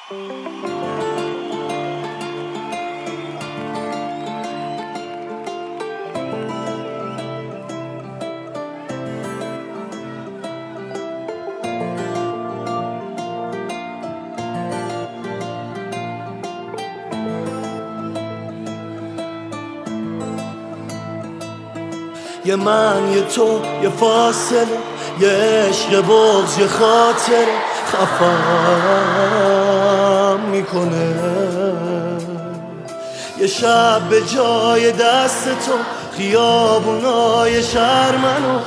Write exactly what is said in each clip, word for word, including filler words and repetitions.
یه من یه تو یه فاصله، یه عشق بغض یه خاطره خفم میکنه. یه شب به جای دست تو خیابونای شهر منو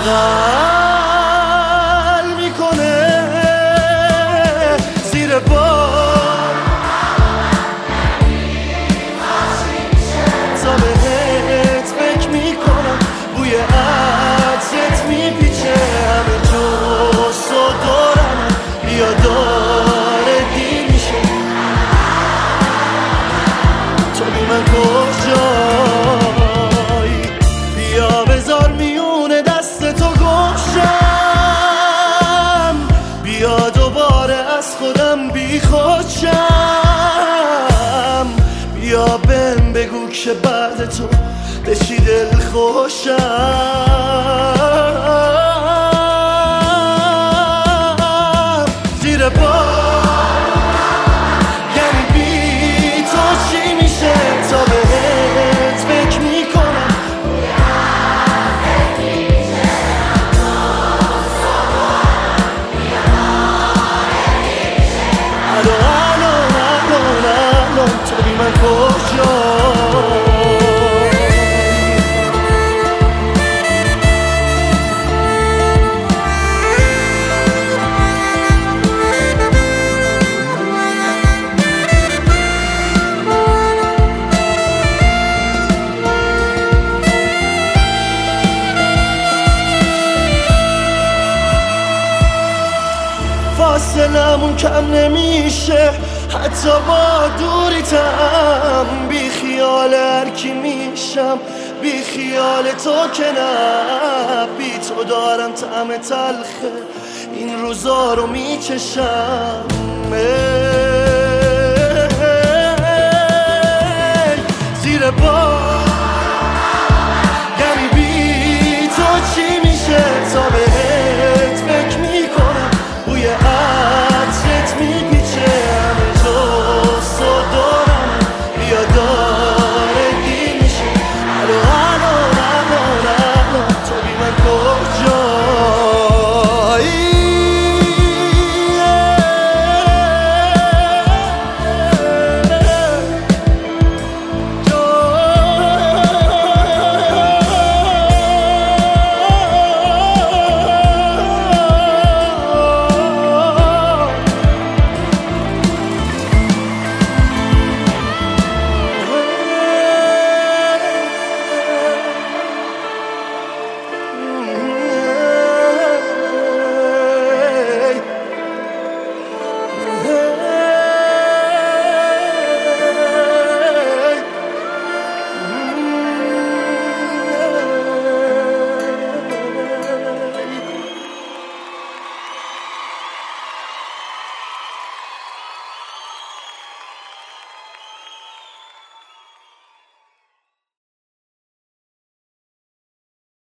بغل میکنه. زیر بار تا بهت فکر میکنم، بوی عطرت میپیچه همه جوست و دورم، بیا داره دیر میشه. تو بی من کجایی؟ بیا بذار میونه دست تو گمشم، بیا دوباره از خودم بی خودشم. بیا بهم بگو که بعد تو به چی دل خوشم. زیر بار یعنی بی تو چی میشه؟ تا بهت فکر میکنم الو الو الو الو تو بی من کجایی؟ فاصلمون کم نمیشه حتی با دوریتم، بی خیال هر کی میشم، بی خیال تو که نه. بی تو دارم طعم تلخه این روزا رو میچشم. زیر بار